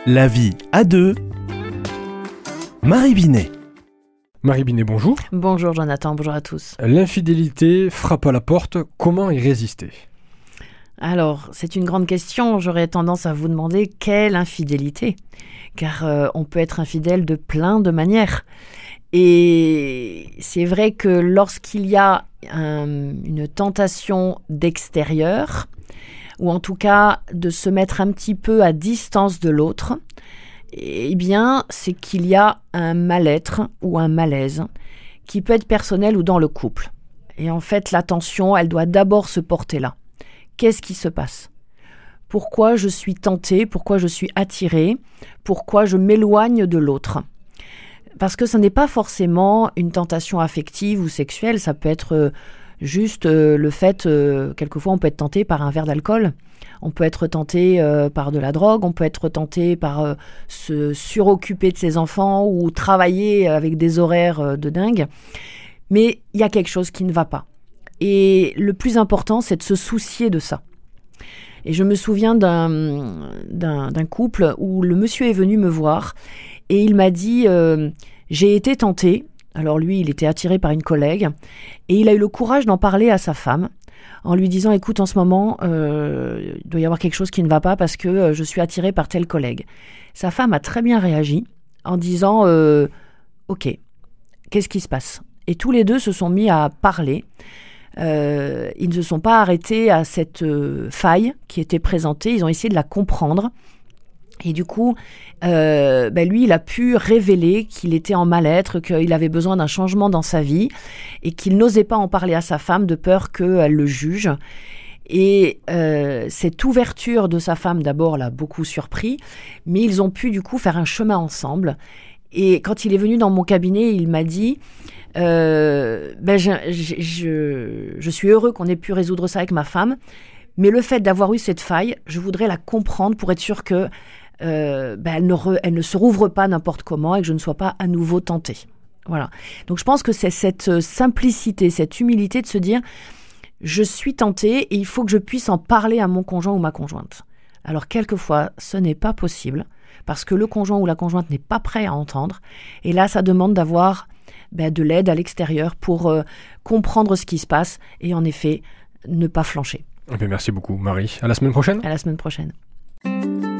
La vie à deux. Marie Binet. Marie Binet, bonjour. Bonjour Jonathan, bonjour à tous. L'infidélité frappe à la porte, comment y résister ? Alors, c'est une grande question. J'aurais tendance à vous demander quelle infidélité ? Car on peut être infidèle de plein de manières. Et c'est vrai que lorsqu'il y a une tentation d'extérieur, ou en tout cas de se mettre un petit peu à distance de l'autre, eh bien, c'est qu'il y a un mal-être ou un malaise qui peut être personnel ou dans le couple. Et en fait, l'attention, elle doit d'abord se porter là. Qu'est-ce qui se passe ? Pourquoi je suis tentée ? Pourquoi je suis attirée ? Pourquoi je m'éloigne de l'autre ? Parce que ce n'est pas forcément une tentation affective ou sexuelle, ça peut être juste le fait, quelquefois on peut être tenté par un verre d'alcool, on peut être tenté par de la drogue, on peut être tenté par se suroccuper de ses enfants ou travailler avec des horaires de dingue. Mais il y a quelque chose qui ne va pas. Et le plus important, c'est de se soucier de ça. Et je me souviens d'un couple où le monsieur est venu me voir et il m'a dit j'ai été tenté. Alors lui, il était attiré par une collègue et il a eu le courage d'en parler à sa femme en lui disant écoute, en ce moment, il doit y avoir quelque chose qui ne va pas parce que je suis attiré par tel collègue. Sa femme a très bien réagi en disant ok, qu'est-ce qui se passe ? Et tous les deux se sont mis à parler. Ils ne se sont pas arrêtés à cette faille qui était présentée. Ils ont essayé de la comprendre. Et du coup, lui, il a pu révéler qu'il était en mal-être, qu'il avait besoin d'un changement dans sa vie et qu'il n'osait pas en parler à sa femme de peur qu'elle le juge. Et cette ouverture de sa femme, d'abord, l'a beaucoup surpris, mais ils ont pu du coup faire un chemin ensemble. Et quand il est venu dans mon cabinet, il m'a dit je suis heureux qu'on ait pu résoudre ça avec ma femme, mais le fait d'avoir eu cette faille, je voudrais la comprendre pour être sûr que elle ne se rouvre pas n'importe comment et que je ne sois pas à nouveau tentée. Voilà. Donc je pense que c'est cette simplicité, cette humilité de se dire je suis tentée et il faut que je puisse en parler à mon conjoint ou ma conjointe. Alors quelquefois, ce n'est pas possible parce que le conjoint ou la conjointe n'est pas prêt à entendre. Et là, ça demande d'avoir de l'aide à l'extérieur pour comprendre ce qui se passe et en effet, ne pas flancher. Merci beaucoup Marie. À la semaine prochaine. À la semaine prochaine.